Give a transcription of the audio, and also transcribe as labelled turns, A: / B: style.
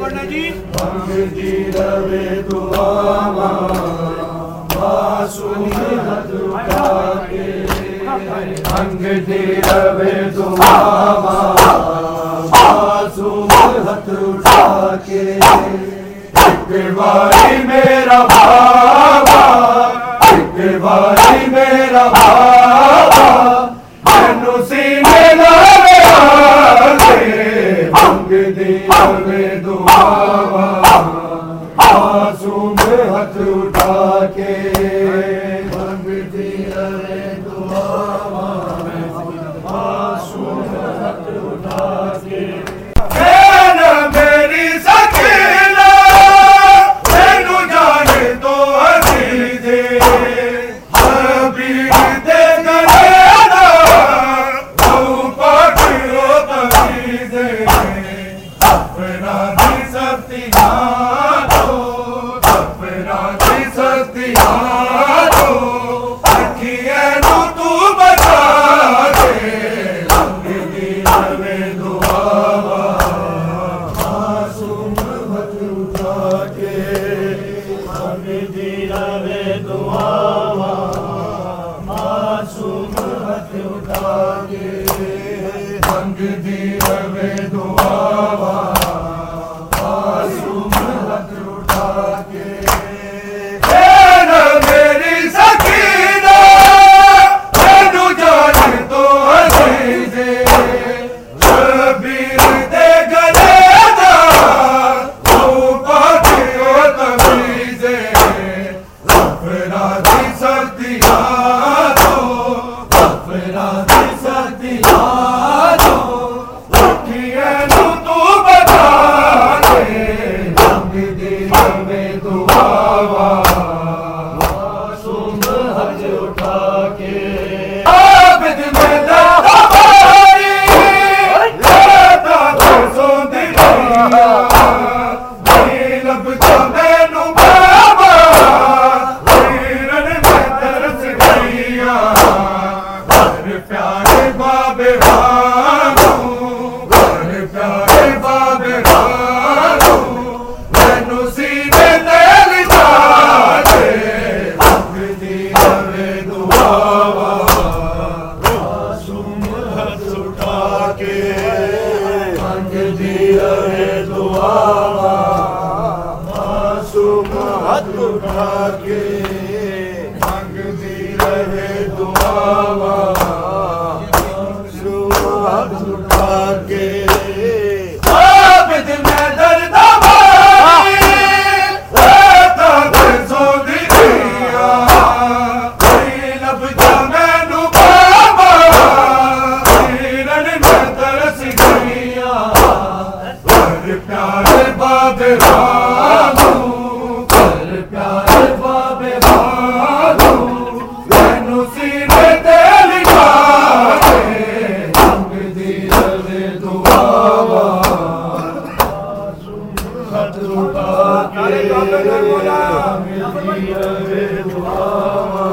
A: पढ़ना जी।
B: भंग दी रवे दुआवा मासूम हथ उठा के, भंग दी रवे दुआवा मासूम हथ उठा के। एक बारी मेरा बाबा, एक बारी मेरा बाबा मैनू सीने लावे आके। भंग दी रवे दुआवा मासूम हथ उठा के, भंग दी रवे दुआवा मासूम हथ उठा के। मेरी सकीना मैनू जाने तो अजीजे शबीर दे गलेना बहु पाटियो तमीजे। अपना दी सत्तियां दो, अपना दी सत्तियां दो, अखियां नू तू बचा दे। भंग दी रवे दुआवा मासूम हथ उठा के, भंग दी रवे दुआवा मासूम हथ उठा के। भंग दी रवे दुआवा मासूम हथ उठा के। मेरी सकीना मैनू जाने तो अजीजे शबीर दे गलेना बहु पाटियो तमीजे। अपना दी सत्तियां दो, अपना दी सत्तियां दो, अखियां नू तू बचा के। भंग दी रवे दुआवा मासूम हथ उठा के। आबिद में दर्द हमारी लेता तो सोंदी रहिया, नहीं लभदा मैनू बाबा हिरन में तरस गईया। घर प्यारे बाबे वांगू, घर प्यारे बाबे वांगू मैनू सीने ते लिटा के। भंग दी रवे दुआवा मासूम हथ उठा के, भंग दी रवे दुआवा मासूम हथ उठा के। भंग दी रवे दुआवा मासूम हथ उठा के। आबिद में दर्द हमारी लेता तो सोंदी रहिया, नहीं लभदा मैनू बाबा हिरन में तरस गईया। घर प्यारे बाबे वांगू, घर प्यारे बाबे वांगू मैनू सीने ते लिटा के। भंग दी रवे दुआवा मासूम हथ उठा के, भंग दी रवे दुआवा